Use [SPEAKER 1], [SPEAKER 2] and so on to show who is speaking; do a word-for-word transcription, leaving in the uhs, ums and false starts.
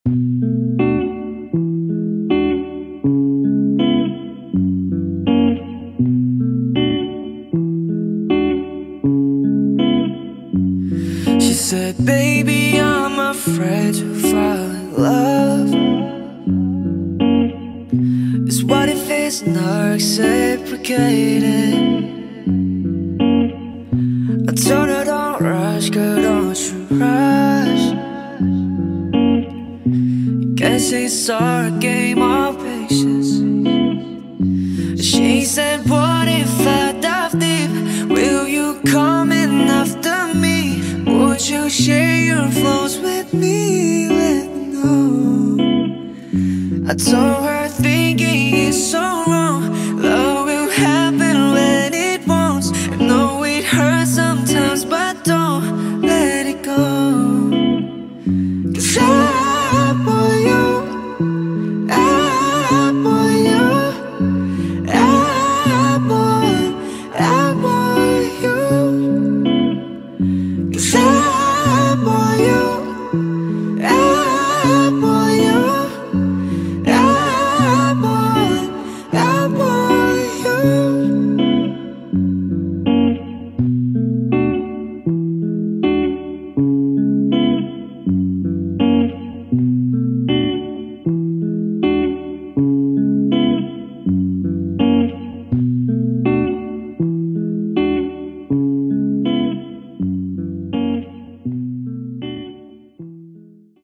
[SPEAKER 1] She said, baby, I'm afraid to fall in love. It's what if it's not reciprocated? I told her, don't rush, girl, don't you rush. You can't say it's our game of patience. She said, what if I dive deep? Will you come in after me? Would you share your flaws with me? Let me know. I told her